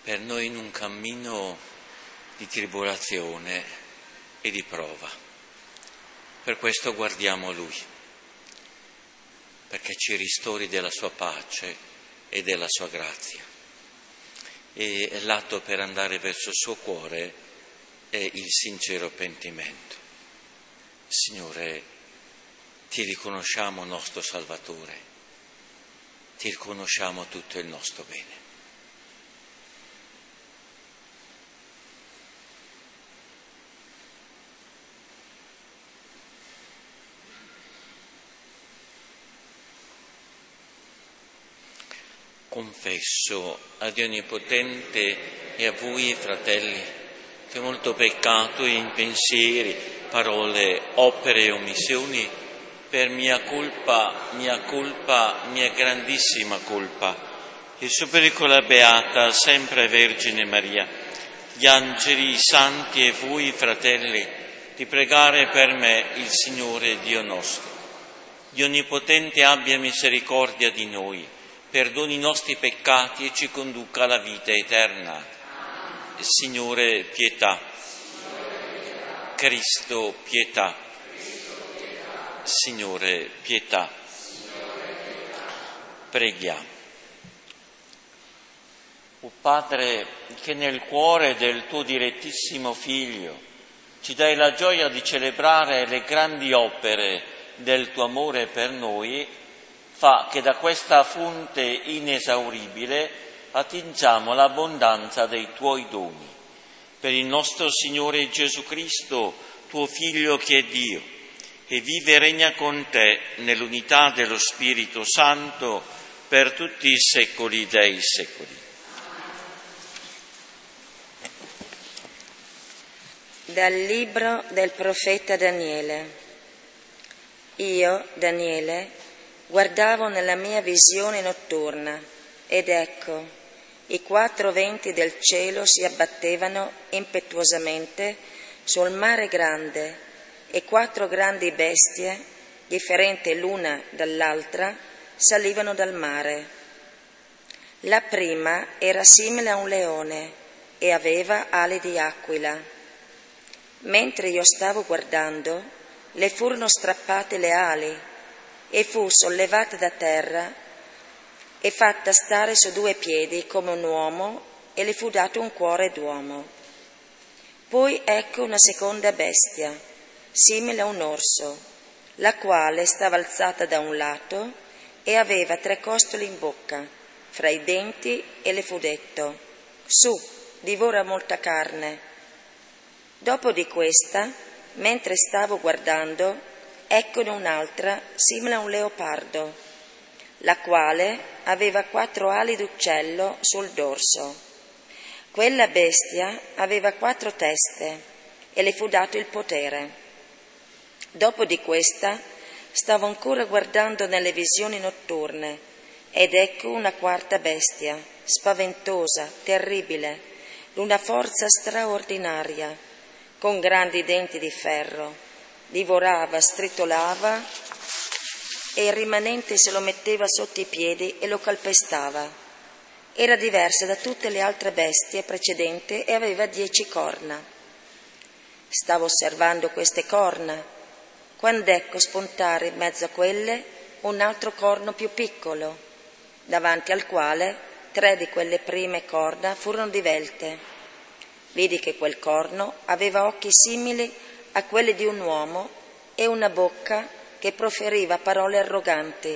per noi in un cammino di tribolazione e di prova. Per questo guardiamo a Lui, perché ci ristori della sua pace e della sua grazia. E l'atto per andare verso il suo cuore è il sincero pentimento. Signore, ti riconosciamo nostro Salvatore, ti riconosciamo tutto il nostro bene. Confesso a Dio Onnipotente e a voi, fratelli, che molto peccato in pensieri, parole, opere e omissioni, per mia grandissima colpa, e supplico la Beata, sempre Vergine Maria, gli angeli, i santi e voi, fratelli, di pregare per me il Signore Dio nostro. Dio Onnipotente abbia misericordia di noi, perdoni i nostri peccati e ci conduca alla vita eterna. Signore, pietà. Cristo, pietà. Signore, pietà. Preghiamo. O Padre, che nel cuore del tuo dilettissimo Figlio ci dai la gioia di celebrare le grandi opere del tuo amore per noi, fa che da questa fonte inesauribile attingiamo l'abbondanza dei tuoi doni. Per il nostro Signore Gesù Cristo, tuo Figlio che è Dio, e vive e regna con te nell'unità dello Spirito Santo per tutti i secoli dei secoli. Dal libro del profeta Daniele. Io, Daniele, guardavo nella mia visione notturna ed ecco, i 4 venti del cielo si abbattevano impetuosamente sul mare grande e 4 grandi bestie, differenti l'una dall'altra, salivano dal mare. La prima era simile a un leone e aveva ali di aquila. Mentre io stavo guardando, le furono strappate le ali e fu sollevata da terra e fatta stare su 2 piedi come un uomo e le fu dato un cuore d'uomo. Poi ecco una seconda bestia, simile a un orso, la quale stava alzata da un lato e aveva 3 costoli in bocca, fra i denti, e le fu detto: su, divora molta carne. Dopo di questa, mentre stavo guardando, eccone un'altra simile a un leopardo, la quale aveva 4 ali d'uccello sul dorso. Quella bestia aveva 4 teste e le fu dato il potere. Dopo di questa stavo ancora guardando nelle visioni notturne ed ecco una 4ª bestia, spaventosa, terribile, d'una forza straordinaria, con grandi denti di ferro. Divorava, stritolava e il rimanente se lo metteva sotto i piedi e lo calpestava. Era diversa da tutte le altre bestie precedenti e aveva 10 corna. Stavo osservando queste corna, quando ecco spuntare in mezzo a quelle un altro corno più piccolo, davanti al quale 3 di quelle prime corna furono divelte. Vidi che quel corno aveva occhi simili a quelli di un uomo e una bocca che proferiva parole arroganti.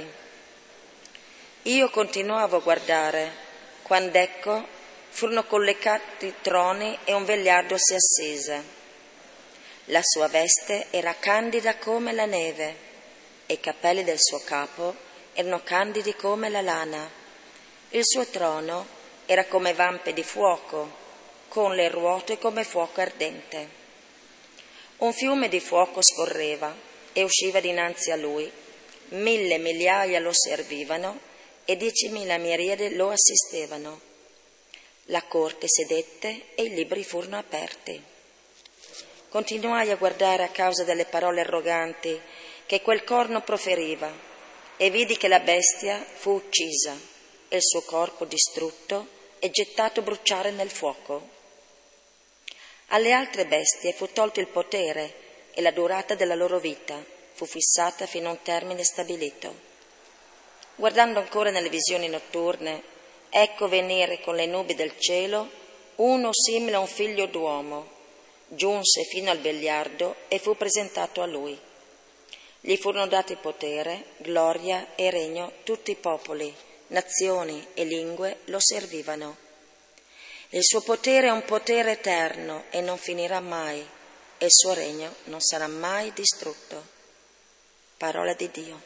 Io continuavo a guardare, quando ecco furono collocati troni e un vegliardo si assise. La sua veste era candida come la neve e i capelli del suo capo erano candidi come la lana. Il suo trono era come vampe di fuoco, con le ruote come fuoco ardente. Un fiume di fuoco scorreva e usciva dinanzi a lui. 1000 migliaia lo servivano e 10.000 miriadi lo assistevano. La corte sedette e i libri furono aperti. Continuai a guardare a causa delle parole arroganti che quel corno proferiva e vidi che la bestia fu uccisa e il suo corpo distrutto e gettato a bruciare nel fuoco. Alle altre bestie fu tolto il potere e la durata della loro vita fu fissata fino a un termine stabilito. Guardando ancora nelle visioni notturne, ecco venire con le nubi del cielo uno simile a un figlio d'uomo. Giunse fino al vegliardo e fu presentato a lui. Gli furono dati potere, gloria e regno, tutti i popoli, nazioni e lingue lo servivano. Il suo potere è un potere eterno e non finirà mai, e il suo regno non sarà mai distrutto. Parola di Dio.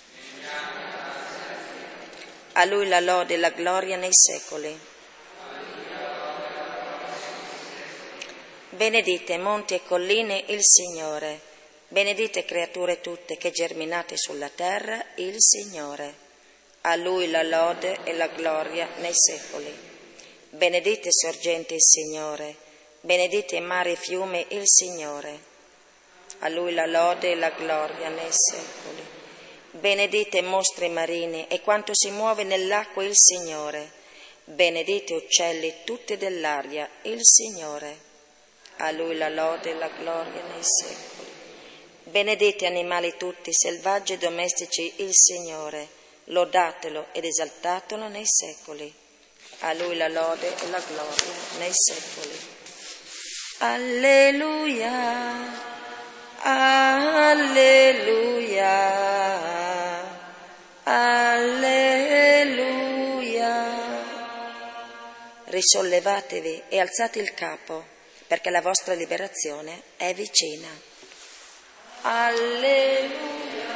A lui la lode e la gloria nei secoli. Benedite monti e colline il Signore, benedite creature tutte che germinate sulla terra il Signore. A lui la lode e la gloria nei secoli. Benedite sorgenti il Signore, benedite mari e fiumi il Signore. A lui la lode e la gloria nei secoli. Benedite mostri marini e quanto si muove nell'acqua il Signore. Benedite uccelli tutti dell'aria il Signore. A lui la lode e la gloria nei secoli. Benedite animali tutti, selvaggi e domestici il Signore. Lodatelo ed esaltatelo nei secoli. A lui la lode e la gloria nei secoli. Alleluia. Alleluia, alleluia. Risollevatevi e alzate il capo, perché la vostra liberazione è vicina. Alleluia,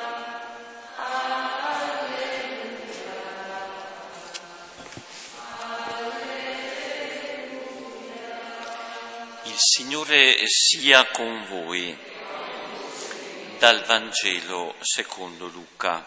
alleluia. Il Signore sia con voi. Dal Vangelo secondo Luca.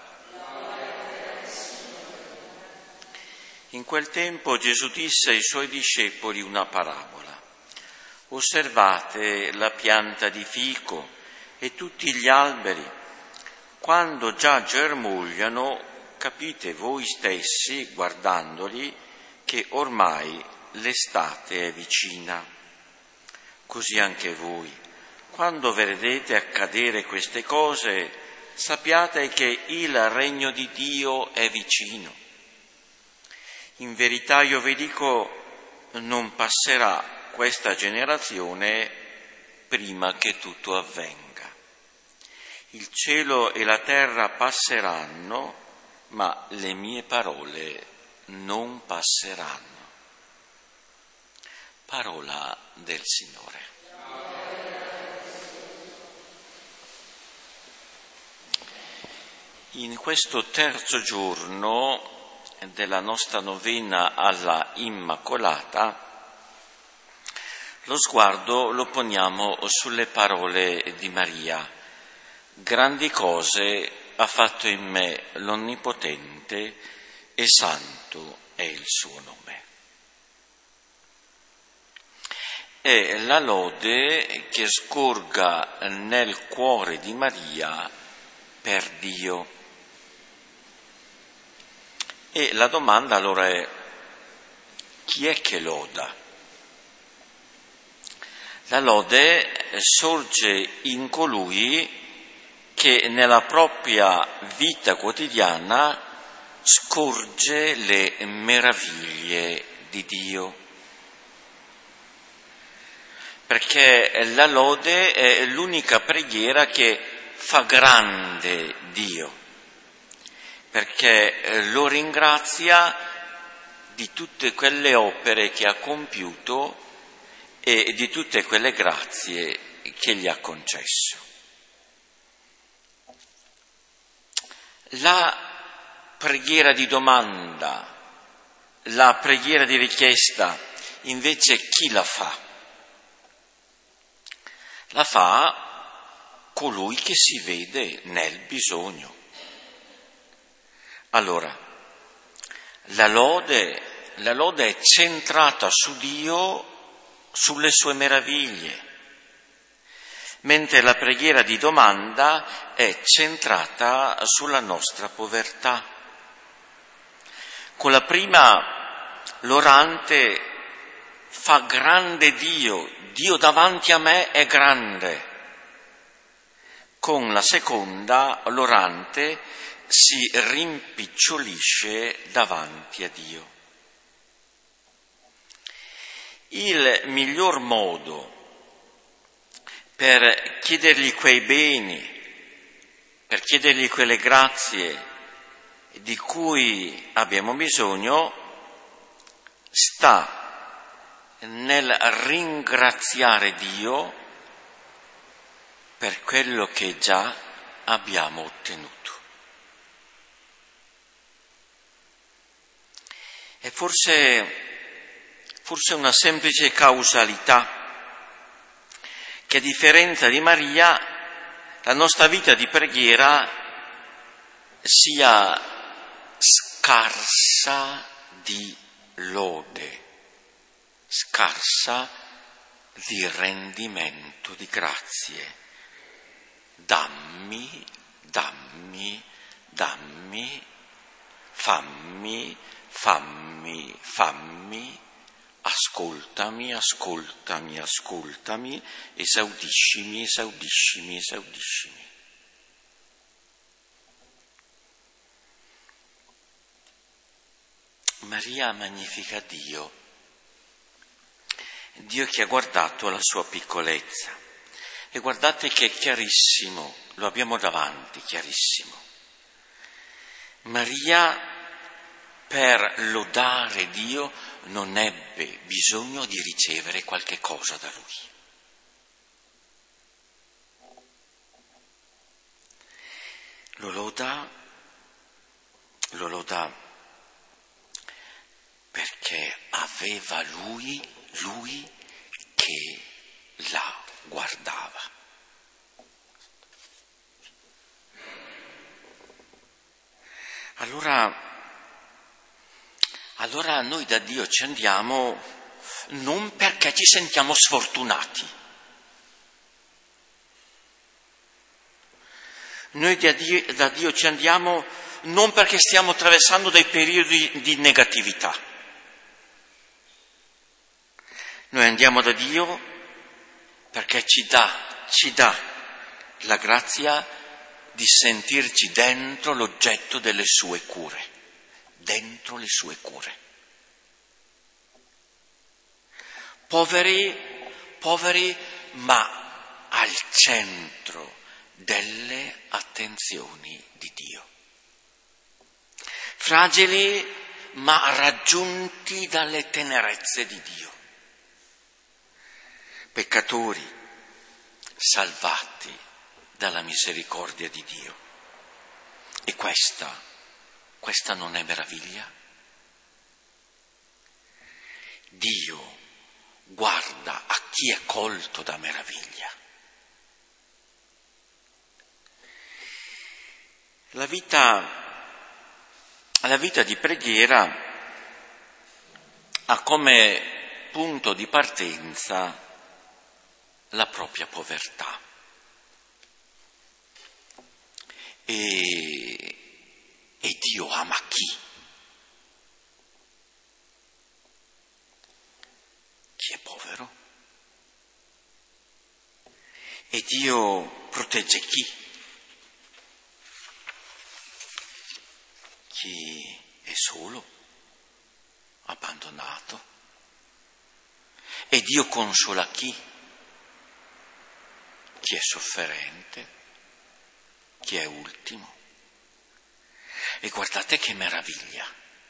In quel tempo Gesù disse ai suoi discepoli una parabola. Osservate la pianta di fico e tutti gli alberi. Quando già germogliano, capite voi stessi, guardandoli, che ormai l'estate è vicina. Così anche voi. Quando vedrete accadere queste cose, sappiate che il regno di Dio è vicino. In verità io vi dico, non passerà questa generazione prima che tutto avvenga. Il cielo e la terra passeranno, ma le mie parole non passeranno. Parola del Signore. In questo terzo giorno della nostra novena alla Immacolata, lo sguardo lo poniamo sulle parole di Maria. Grandi cose ha fatto in me l'Onnipotente e santo è il suo nome. È la lode che scorga nel cuore di Maria per Dio. E la domanda allora è: chi è che loda? La lode sorge in colui che nella propria vita quotidiana scorge le meraviglie di Dio. Perché la lode è l'unica preghiera che fa grande Dio. Perché lo ringrazia di tutte quelle opere che ha compiuto e di tutte quelle grazie che gli ha concesso. La preghiera di domanda, la preghiera di richiesta, invece chi la fa? La fa colui che si vede nel bisogno. Allora, la lode è centrata su Dio, sulle sue meraviglie, mentre la preghiera di domanda è centrata sulla nostra povertà. Con la prima l'orante fa grande Dio, Dio davanti a me è grande. Con la seconda, l'orante si rimpicciolisce davanti a Dio. Il miglior modo per chiedergli quei beni, per chiedergli quelle grazie di cui abbiamo bisogno, sta nel ringraziare Dio per quello che già abbiamo ottenuto. È forse una semplice causalità che, a differenza di Maria, la nostra vita di preghiera sia scarsa di lode, scarsa di rendimento di grazie. Dammi, dammi, dammi, fammi, fammi, fammi, ascoltami, ascoltami, ascoltami, esaudiscimi, esaudiscimi, esaudiscimi. Maria magnifica Dio, Dio che ha guardato la sua piccolezza. E guardate che è chiarissimo, lo abbiamo davanti, chiarissimo. Maria, per lodare Dio, non ebbe bisogno di ricevere qualche cosa da Lui. Lo loda perché aveva lui che la guardava. Allora noi da Dio ci andiamo non perché ci sentiamo sfortunati. Noi da Dio ci andiamo non perché stiamo attraversando dei periodi di negatività. Noi andiamo da Dio perché ci dà la grazia di sentirci dentro l'oggetto delle sue cure, dentro le sue cure. Poveri, ma al centro delle attenzioni di Dio. Fragili, ma raggiunti dalle tenerezze di Dio. Peccatori, salvati dalla misericordia di Dio. E questa non è meraviglia? Dio guarda a chi è colto da meraviglia. La vita di preghiera ha come punto di partenza la propria povertà. E Dio ama chi? Chi è povero? E Dio protegge chi? Chi è solo, abbandonato. E Dio consola chi? Chi è sofferente, chi è ultimo. E guardate che meraviglia.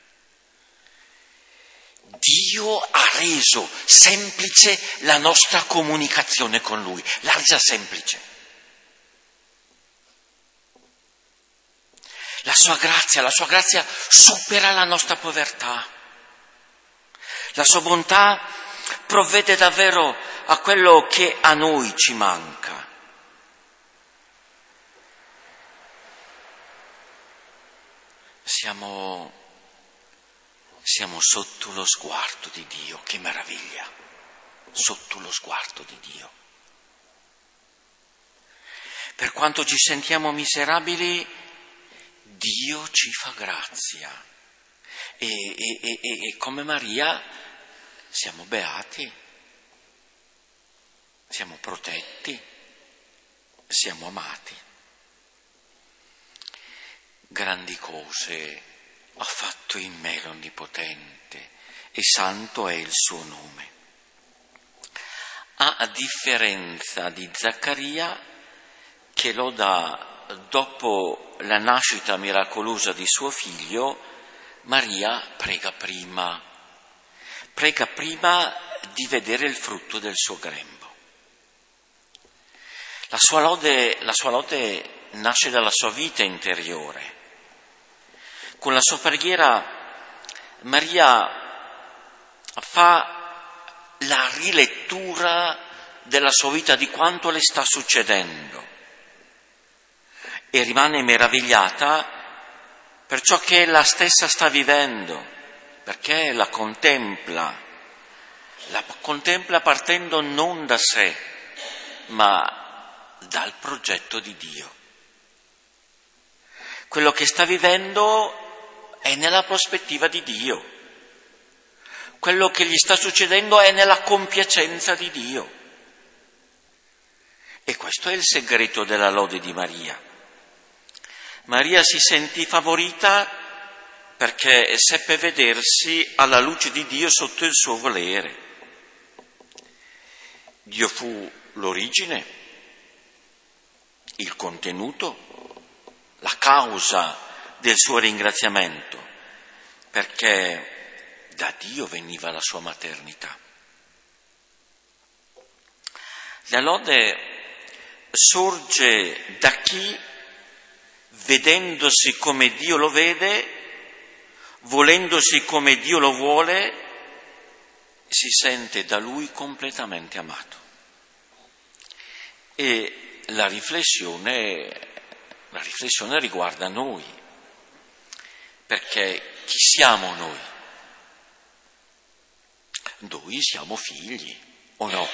Dio ha reso semplice la nostra comunicazione con Lui, l'ha resa semplice. La sua grazia supera la nostra povertà. La sua bontà provvede davvero a quello che a noi ci manca. Siamo sotto lo sguardo di Dio, che meraviglia, sotto lo sguardo di Dio. Per quanto ci sentiamo miserabili, Dio ci fa grazia E come Maria siamo beati, siamo protetti, siamo amati. Grandi cose ha fatto in me l'Onnipotente e santo è il suo nome. A differenza di Zaccaria, che loda dopo la nascita miracolosa di suo figlio, Maria prega prima di vedere il frutto del suo grembo. La sua lode nasce dalla sua vita interiore. Con la sua preghiera Maria fa la rilettura della sua vita, di quanto le sta succedendo, e rimane meravigliata per ciò che ella stessa sta vivendo, perché la contempla partendo non da sé, ma dal progetto di Dio. Quello che sta vivendo è nella prospettiva di Dio. Quello che gli sta succedendo è nella compiacenza di Dio. E questo è il segreto della lode di Maria. Maria si sentì favorita perché seppe vedersi alla luce di Dio sotto il suo volere. Dio fu l'origine, il contenuto, la causa del suo ringraziamento, perché da Dio veniva la sua maternità. La lode sorge da chi, vedendosi come Dio lo vede, volendosi come Dio lo vuole, si sente da Lui completamente amato. E la riflessione riguarda noi, perché chi siamo noi? Noi siamo figli, o no?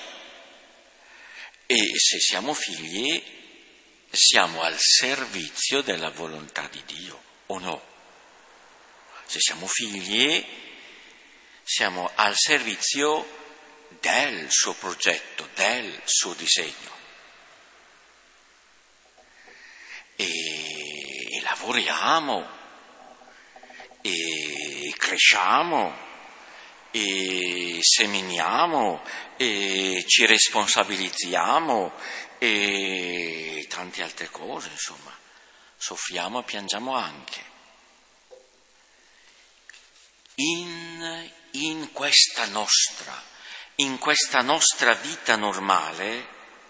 E se siamo figli, siamo al servizio della volontà di Dio, o no? Se siamo figli, siamo al servizio del suo progetto, del suo disegno. E lavoriamo, e cresciamo, e seminiamo, e ci responsabilizziamo, e tante altre cose, insomma. Soffriamo e piangiamo anche. In questa nostra vita normale,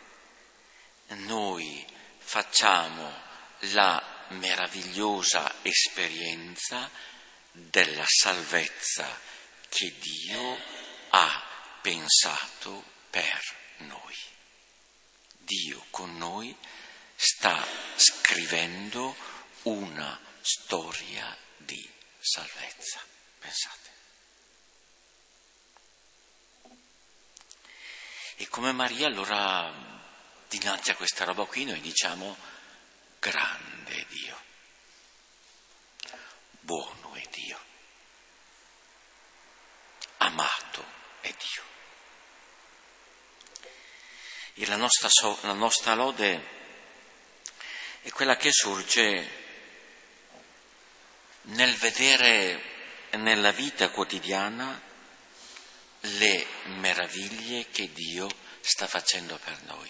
noi facciamo la meravigliosa esperienza della salvezza che Dio ha pensato per noi. Dio con noi sta scrivendo una storia di salvezza. Pensate. E come Maria, allora, dinanzi a questa roba qui, noi diciamo: grande Dio, buono è Dio, amato è Dio. E la nostra lode è quella che sorge nel vedere nella vita quotidiana le meraviglie che Dio sta facendo per noi.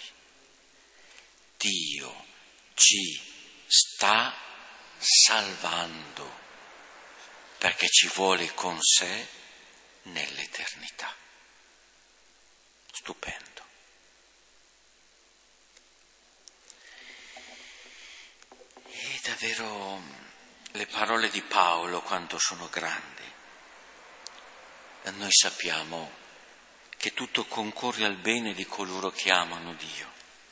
Dio ci sta salvando perché ci vuole con sé nell'eternità. Stupendo. E davvero le parole di Paolo quanto sono grandi. Noi sappiamo che tutto concorre al bene di coloro che amano Dio,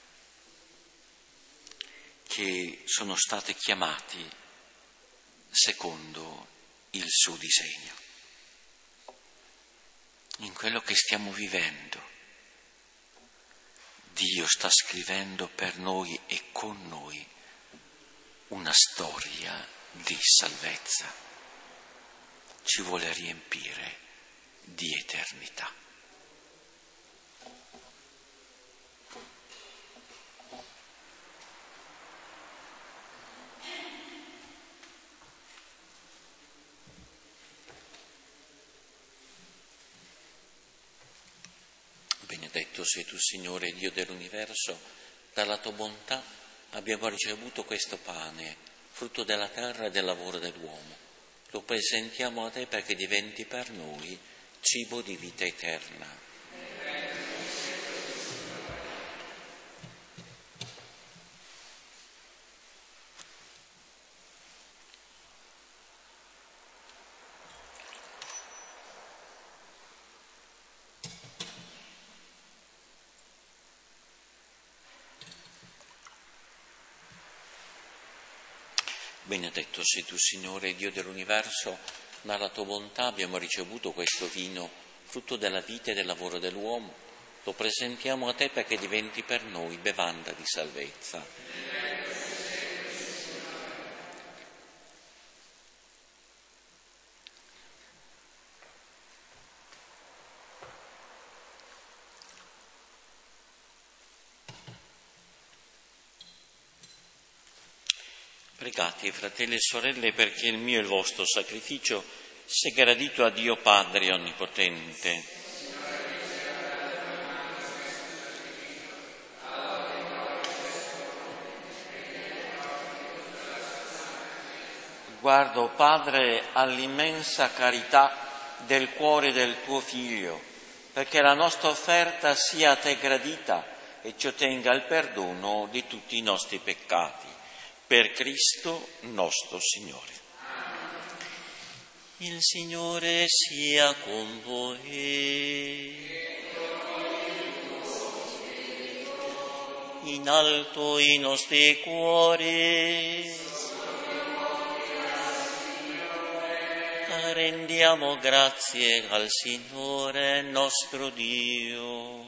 che sono stati chiamati secondo il suo disegno. In quello che stiamo vivendo, Dio sta scrivendo per noi e con noi una storia di salvezza. ci vuole riempire di eternità. Benedetto sei tu, Signore, Dio dell'universo, dalla tua bontà abbiamo ricevuto questo pane, frutto della terra e del lavoro dell'uomo. Lo presentiamo a te perché diventi per noi cibo di vita eterna. Benedetto sei tu, Signore, Dio dell'universo, dalla tua bontà abbiamo ricevuto questo vino, frutto della vita e del lavoro dell'uomo. Lo presentiamo a te perché diventi per noi bevanda di salvezza. Pregate, fratelli e sorelle, perché il mio e il vostro sacrificio sia gradito a Dio Padre Onnipotente. Guardo, Padre, all'immensa carità del cuore del tuo Figlio, perché la nostra offerta sia a te gradita e ci ottenga il perdono di tutti i nostri peccati. Per Cristo nostro Signore. Il Signore sia con voi. In alto i nostri cuori. Rendiamo grazie al Signore nostro Dio.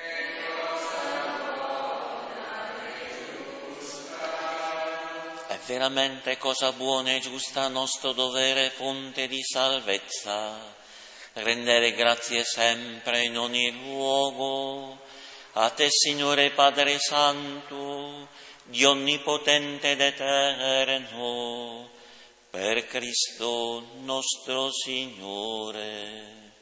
È veramente cosa buona e giusta, nostro dovere, fonte di salvezza, rendere grazie sempre in ogni luogo a te, Signore Padre Santo, Dio onnipotente ed eterno, per Cristo nostro Signore.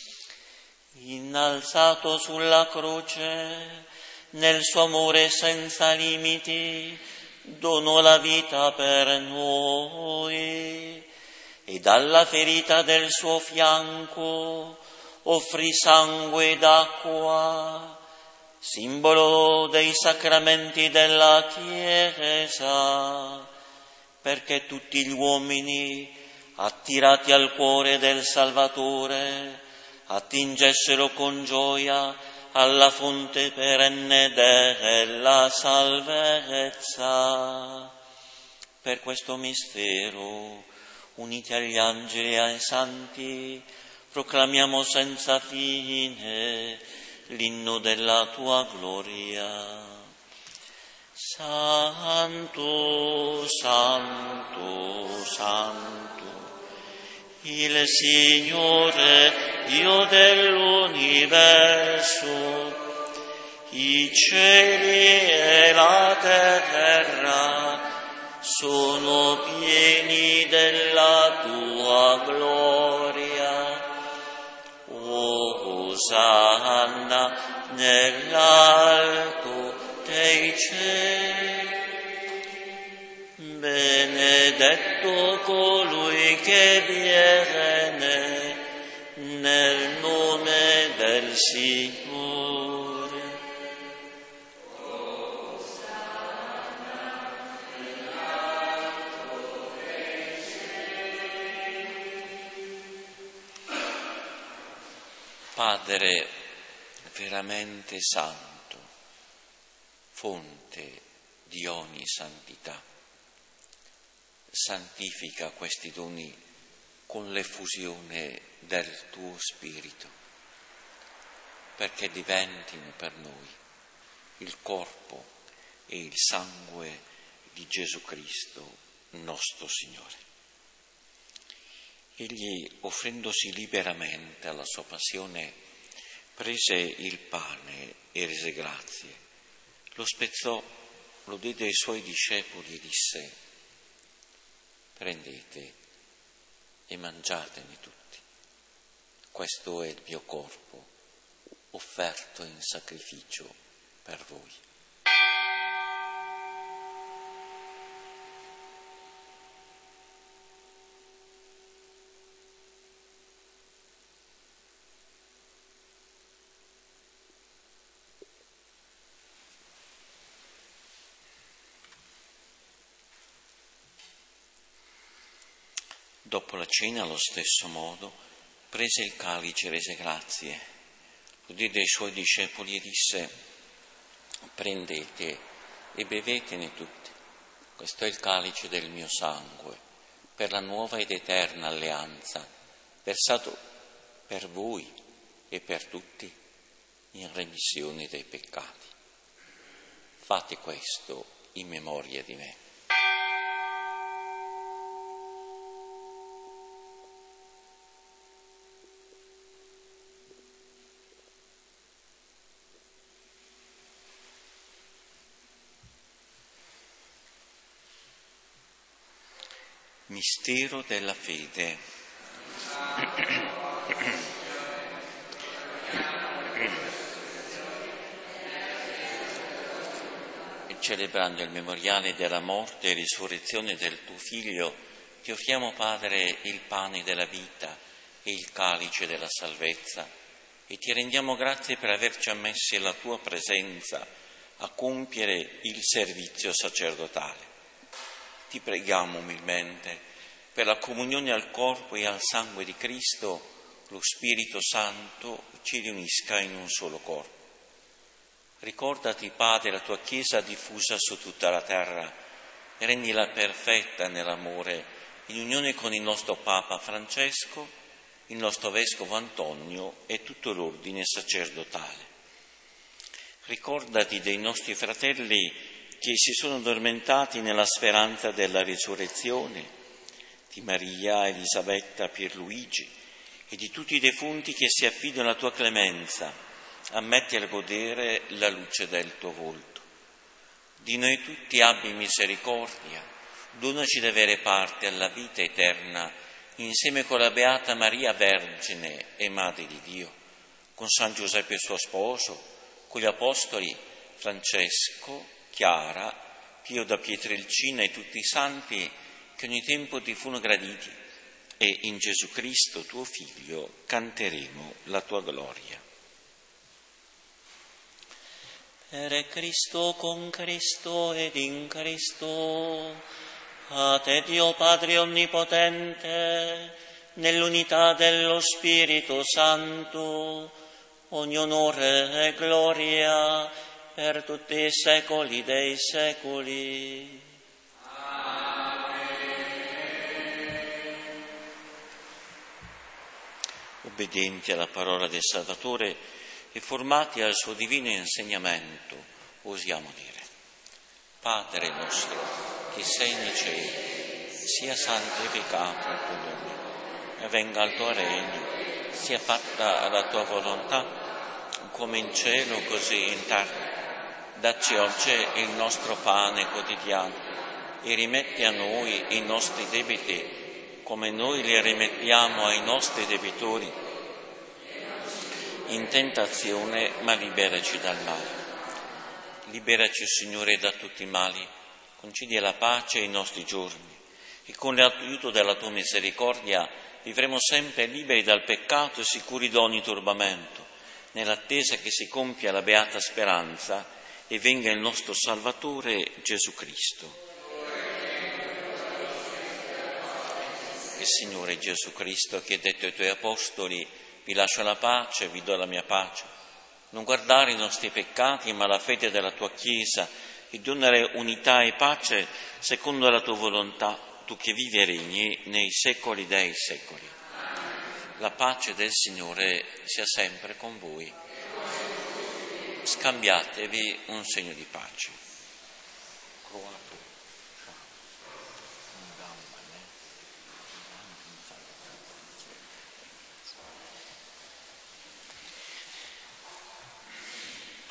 Innalzato sulla croce, nel suo amore senza limiti, donò la vita per noi e dalla ferita del suo fianco offrì sangue ed acqua, simbolo dei sacramenti della Chiesa, perché tutti gli uomini, attirati al cuore del Salvatore, attingessero con gioia alla fonte perenne della salvezza. Per questo mistero, uniti agli angeli e ai santi, proclamiamo senza fine l'inno della tua gloria. Santo, santo, santo, il Signore, Dio dell'universo, i cieli e la terra sono pieni della tua gloria. Osanna nell'alto dei cieli. Benedetto colui che viene nel nome del Signore. Padre veramente santo, fonte di ogni santità, santifica questi doni con l'effusione del tuo Spirito, perché diventino per noi il corpo e il sangue di Gesù Cristo, nostro Signore. Egli, offrendosi liberamente alla sua passione, prese il pane e rese grazie, lo spezzò, lo diede ai suoi discepoli e disse: prendete e mangiatene tutti, questo è il mio corpo offerto in sacrificio per voi. Dopo la cena, allo stesso modo, prese il calice e rese grazie, lo diede ai suoi discepoli e disse: prendete e bevetene tutti, questo è il calice del mio sangue, per la nuova ed eterna alleanza, versato per voi e per tutti in remissione dei peccati. Fate questo in memoria di me. Mistero della fede. E celebrando il memoriale della morte e risurrezione del tuo Figlio, ti offriamo, Padre, il pane della vita e il calice della salvezza, e ti rendiamo grazie per averci ammessi alla tua presenza a compiere il servizio sacerdotale. Ti preghiamo umilmente per la comunione al corpo e al sangue di Cristo, lo Spirito Santo ci riunisca in un solo corpo. Ricordati, Padre, la tua Chiesa diffusa su tutta la terra e rendila perfetta nell'amore, in unione con il nostro Papa Francesco, il nostro Vescovo Antonio e tutto l'ordine sacerdotale. Ricordati dei nostri fratelli che si sono addormentati nella speranza della risurrezione, di Maria, Elisabetta, Pierluigi e di tutti i defunti che si affidano alla tua clemenza, ammetti a godere la luce del tuo volto. Di noi tutti abbi misericordia, donaci di avere parte alla vita eterna, insieme con la Beata Maria Vergine e Madre di Dio, con San Giuseppe suo sposo, con gli Apostoli Francesco, Chiara, Pio da Pietrelcina e tutti i santi che ogni tempo ti furono graditi, e in Gesù Cristo, tuo Figlio, canteremo la tua gloria. Per Cristo, con Cristo ed in Cristo, a te Dio Padre Onnipotente, nell'unità dello Spirito Santo, ogni onore e gloria per tutti i secoli dei secoli. Amen. Obbedienti alla parola del Salvatore e formati al suo divino insegnamento, osiamo dire: Padre nostro, che sei nei cieli, sia santificato il tuo nome, e venga il tuo regno, sia fatta la tua volontà, come in cielo così in terra. Dacci oggi il nostro pane quotidiano e rimetti a noi i nostri debiti, come noi li rimettiamo ai nostri debitori. In tentazione, ma liberaci dal male. Liberaci, Signore, da tutti i mali, concedi la pace ai nostri giorni, e con l'aiuto della tua misericordia vivremo sempre liberi dal peccato e sicuri da ogni turbamento, nell'attesa che si compia la beata speranza e venga il nostro Salvatore Gesù Cristo. Il Signore Gesù Cristo, che ha detto ai tuoi apostoli: vi lascio la pace, vi do la mia pace, non guardare i nostri peccati ma la fede della tua Chiesa, e donare unità e pace secondo la tua volontà, tu che vivi e regni nei secoli dei secoli. La pace del Signore sia sempre con voi. Scambiatevi un segno di pace.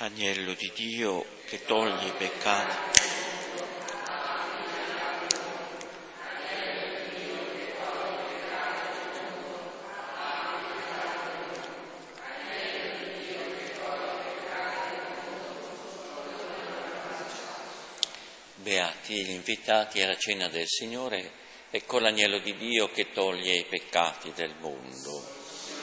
Agnello di Dio che toglie i peccati. Beati gli invitati alla cena del Signore e con l'agnello di Dio che toglie i peccati del mondo.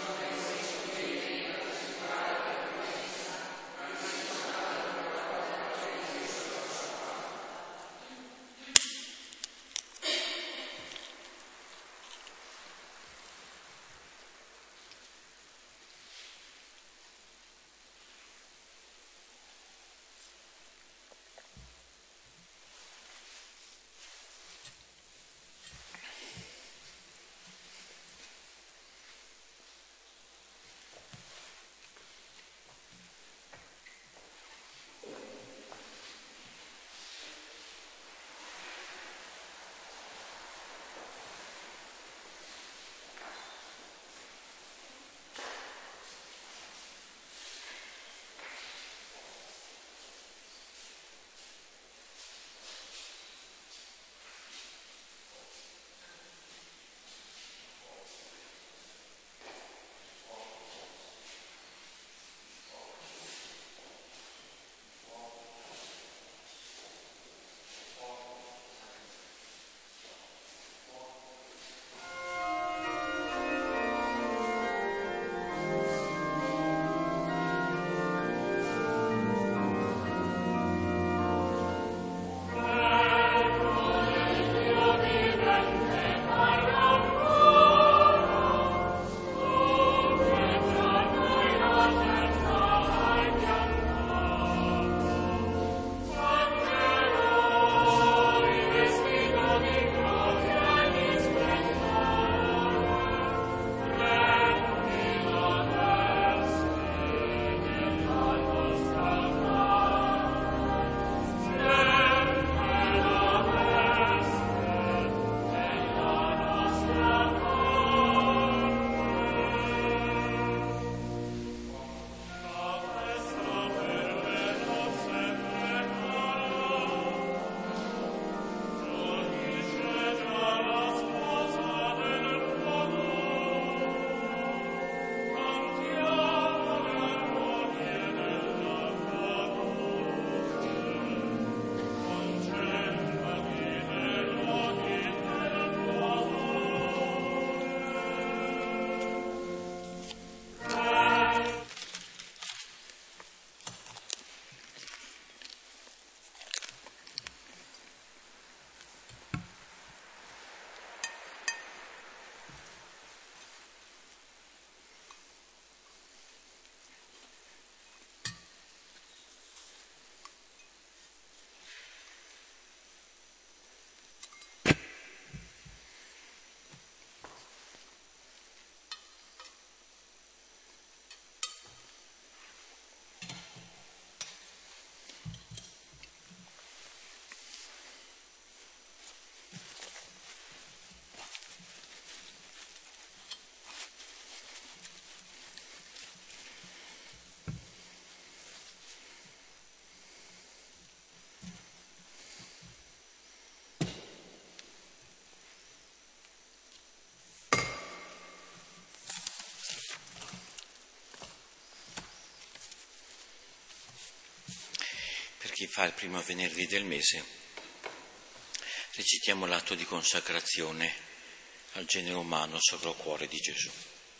Chi fa il primo venerdì del mese, recitiamo l'atto di consacrazione al genere umano, Sacro Cuore di Gesù.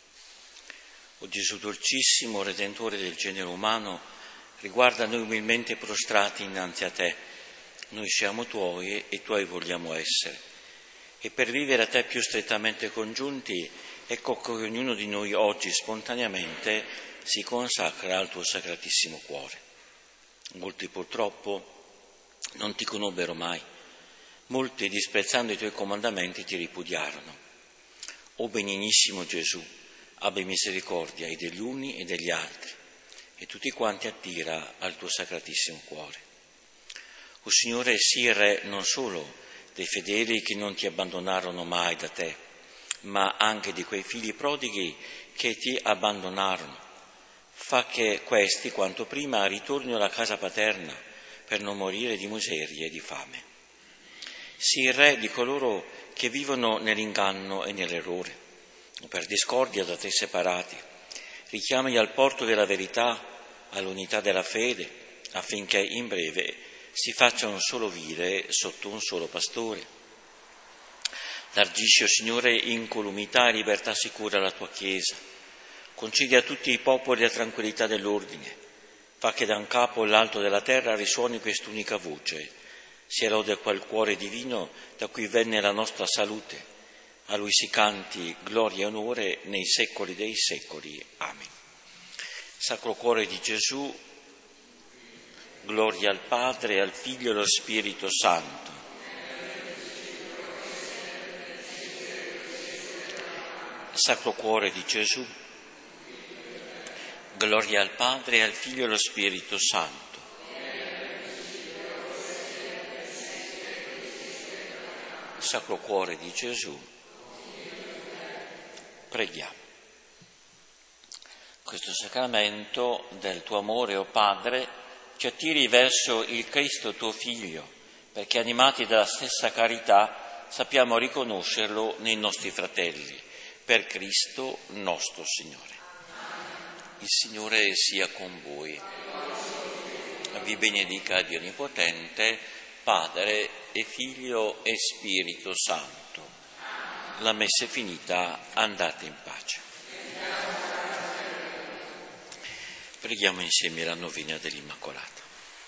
O Gesù dolcissimo, Redentore del genere umano, riguarda noi umilmente prostrati innanzi a Te. Noi siamo Tuoi e Tuoi vogliamo essere. E per vivere a Te più strettamente congiunti, ecco che ognuno di noi oggi spontaneamente si consacra al Tuo Sacratissimo Cuore. Molti purtroppo non ti conobbero mai, molti disprezzando i tuoi comandamenti ti ripudiarono. O benignissimo Gesù, abbi misericordia e degli uni e degli altri, e tutti quanti attira al tuo Sacratissimo Cuore. O Signore, sii Re non solo dei fedeli che non ti abbandonarono mai da te, ma anche di quei figli prodighi che ti abbandonarono. fa che questi, quanto prima, ritornino alla casa paterna per non morire di miseria e di fame. Sii il Re di coloro che vivono nell'inganno e nell'errore, o per discordia da te separati. Richiamali al porto della verità, all'unità della fede, affinché in breve si facciano solo vivere sotto un solo pastore. Largisci, o Signore, incolumità e libertà sicura alla tua Chiesa. Concedi a tutti i popoli la tranquillità dell'ordine. Fa che da un capo all'alto della terra risuoni quest'unica voce. Sia lode quel cuore divino da cui venne la nostra salute. A lui si canti gloria e onore nei secoli dei secoli. Amen. Sacro Cuore di Gesù, gloria al Padre, al Figlio e allo Spirito Santo. Sacro Cuore di Gesù, gloria al Padre, al Figlio e allo Spirito Santo. Sacro Cuore di Gesù, preghiamo. Questo sacramento del tuo amore, o Padre, ci attiri verso il Cristo tuo Figlio, perché animati dalla stessa carità sappiamo riconoscerlo nei nostri fratelli. Per Cristo nostro Signore. Il Signore sia con voi. Vi benedica Dio Onnipotente, Padre e Figlio e Spirito Santo. La messa è finita, andate in pace. Preghiamo insieme la novena dell'Immacolata.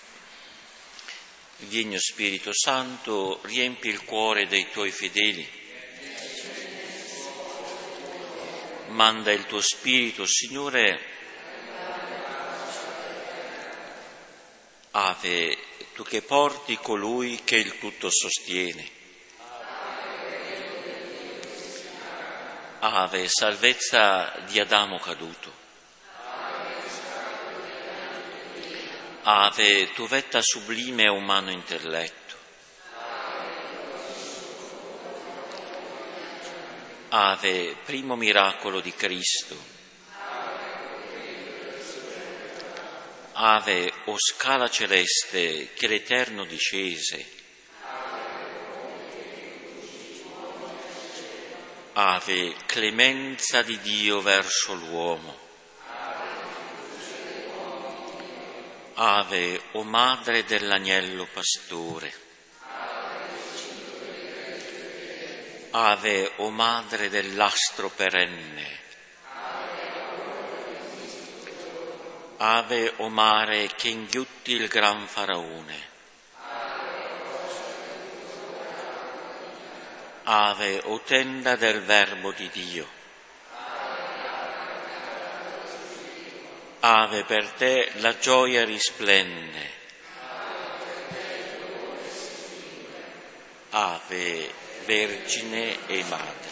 Vieni, Spirito Santo, riempi il cuore dei tuoi fedeli. Manda il tuo Spirito, Signore. Ave, tu che porti colui che il tutto sostiene. Ave, salvezza di Adamo caduto. Ave, tu vetta sublime e umano intelletto. Ave, primo miracolo di Cristo. Ave, o scala celeste che l'Eterno discese. Ave, clemenza di Dio verso l'uomo. Ave, o madre dell'agnello pastore. Ave, o madre dell'astro perenne. Ave, o mare che inghiotti il gran faraone. Ave, o tenda del Verbo di Dio. Ave, per te la gioia risplende. Ave, Vergine e Madre.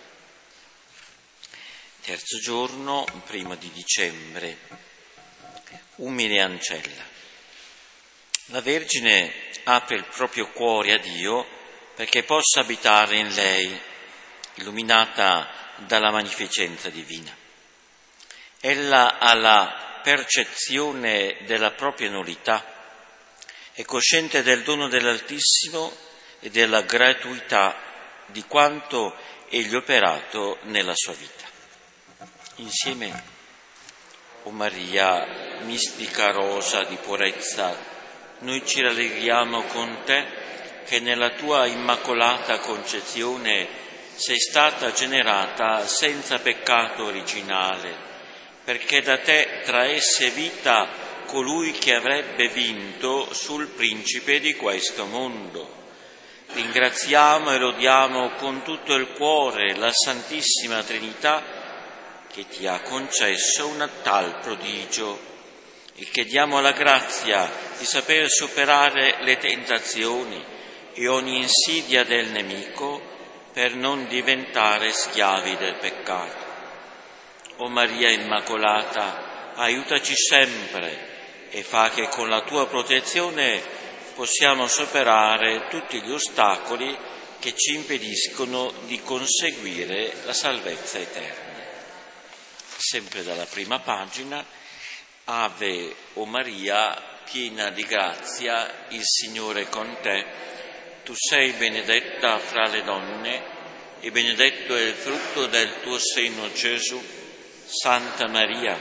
Terzo giorno, 1 di dicembre, umile ancella. La Vergine apre il proprio cuore a Dio perché possa abitare in lei, illuminata dalla magnificenza divina. Ella ha la percezione della propria nullità, è cosciente del dono dell'Altissimo e della gratuità di quanto egli operato nella sua vita. Insieme, o Maria, mistica rosa di purezza, noi ci rallegriamo con te che nella tua immacolata concezione sei stata generata senza peccato originale, perché da te traesse vita colui che avrebbe vinto sul principe di questo mondo. Ringraziamo e lodiamo con tutto il cuore la Santissima Trinità che ti ha concesso un tal prodigio e chiediamo la grazia di saper superare le tentazioni e ogni insidia del nemico per non diventare schiavi del peccato. O Maria Immacolata, aiutaci sempre e fa che con la tua protezione possiamo superare tutti gli ostacoli che ci impediscono di conseguire la salvezza eterna. Sempre dalla prima pagina Ave, o Maria, piena di grazia, il Signore è con te. Tu sei benedetta fra le donne e benedetto è il frutto del tuo seno, Gesù. Santa Maria,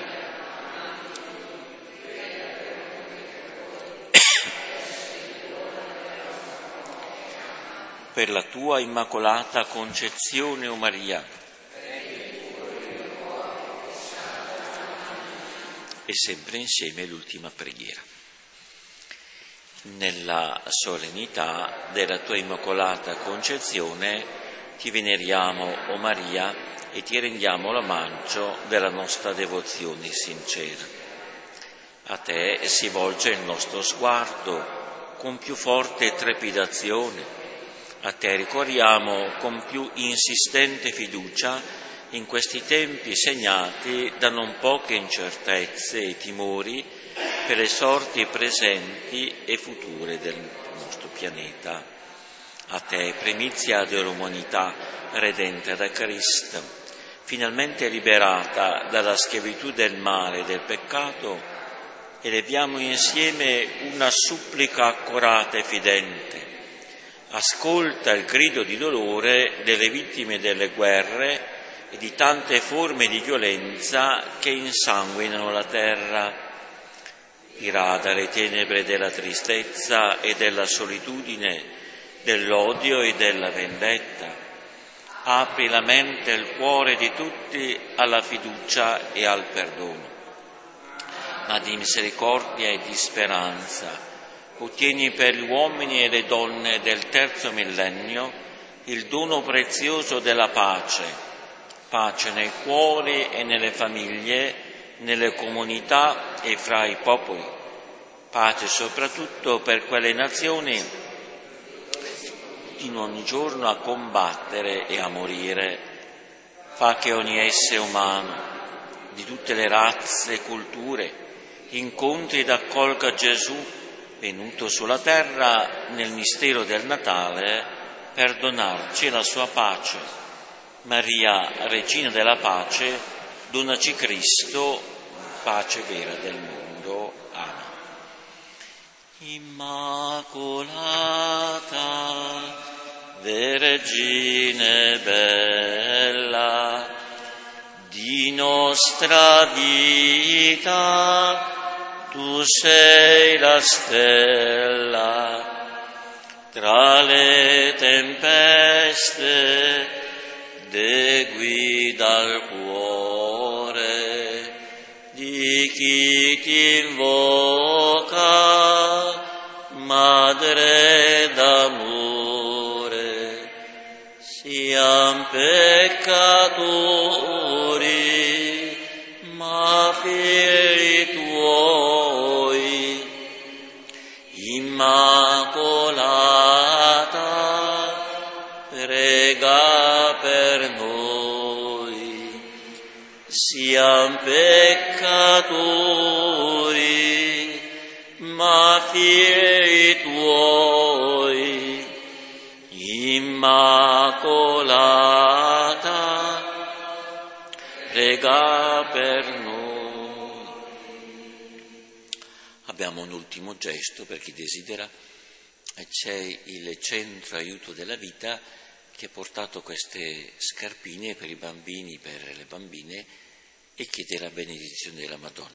per la tua immacolata concezione, o Maria, e sempre insieme l'ultima preghiera. Nella solennità della tua immacolata concezione ti veneriamo, o Maria, e ti rendiamo l'omaggio della nostra devozione sincera. A te si volge il nostro sguardo con più forte trepidazione, a te ricorriamo con più insistente fiducia in questi tempi segnati da non poche incertezze e timori per le sorti presenti e future del nostro pianeta. A te, primizia dell'umanità redenta da Cristo, finalmente liberata dalla schiavitù del male e del peccato, eleviamo insieme una supplica accorata e fidente. Ascolta il grido di dolore delle vittime delle guerre e di tante forme di violenza che insanguinano la terra. Irada le tenebre della tristezza e della solitudine, dell'odio e della vendetta. Apri la mente e il cuore di tutti alla fiducia e al perdono. Ma di misericordia e di speranza ottieni per gli uomini e le donne del terzo millennio il dono prezioso della pace, pace nei cuori e nelle famiglie, nelle comunità e fra i popoli, pace soprattutto per quelle nazioni in ogni giorno a combattere e a morire. Fa che ogni essere umano, di tutte le razze e culture, incontri ed accolga Gesù, venuto sulla terra nel mistero del Natale, per donarci la sua pace. Maria, Regina della Pace, donaci Cristo, pace vera del mondo. Amen. Immacolata Vergine bella, di nostra vita, tu sei la stella, tra le tempeste de guida il cuore di chi ti invoca, Madre d'amore. Siam peccatori, ma figli tuoi. Immacolata, prega per noi. Siam peccatori, ma figli tuoi. Immacolata, prega per noi. Abbiamo un ultimo gesto per chi desidera, e c'è il Centro Aiuto della Vita che ha portato queste scarpine per i bambini, per le bambine, e chiede la benedizione della Madonna.